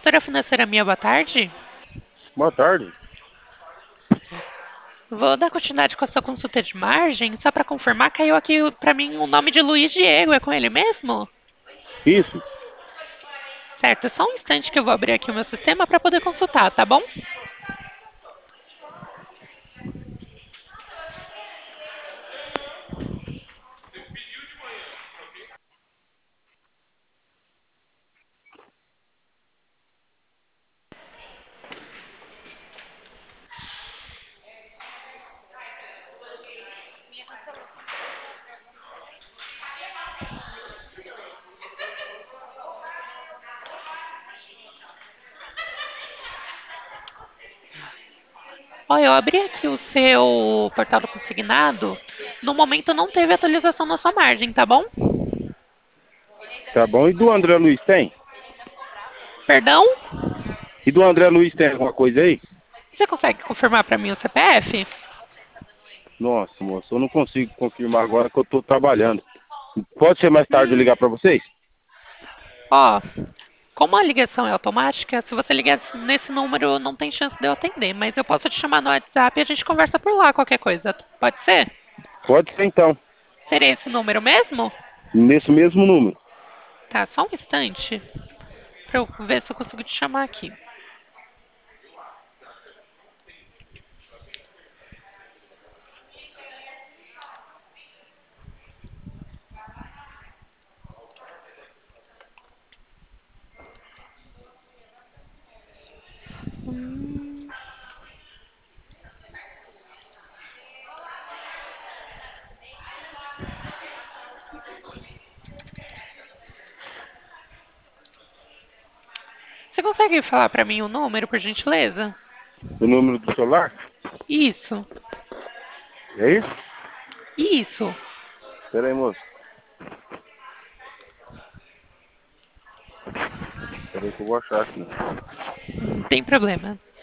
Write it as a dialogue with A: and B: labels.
A: Consultora financeira minha, boa tarde.
B: Boa tarde.
A: Vou dar continuidade com a sua consulta de margem. Só para confirmar, caiu aqui para mim o nome de Luiz Diego. É com ele mesmo?
B: Isso.
A: Certo, só um instante que eu vou abrir aqui o meu sistema para poder consultar, tá bom? Ó, eu abri aqui o seu portal do consignado. No momento não teve atualização na sua margem, tá bom?
B: Tá bom. E do André Luiz tem?
A: Perdão?
B: E do André Luiz tem alguma coisa aí?
A: Você consegue confirmar para mim o CPF?
B: Nossa, moço, eu não consigo confirmar agora que eu tô trabalhando. Pode ser mais tarde eu ligar pra vocês?
A: Ó, como a ligação é automática, se você ligar nesse número, não tem chance de eu atender, mas eu posso te chamar no WhatsApp e a gente conversa por lá, qualquer coisa. Pode ser?
B: Pode ser então.
A: Seria esse número mesmo?
B: Nesse mesmo número.
A: Tá, só um instante pra eu ver se eu consigo te chamar aqui. Você consegue falar pra mim o número, por gentileza?
B: O número do celular?
A: Isso,
B: É isso?
A: isso.
B: Pera aí, moço. Pera aí que eu vou achar aqui.
A: Não tem problema.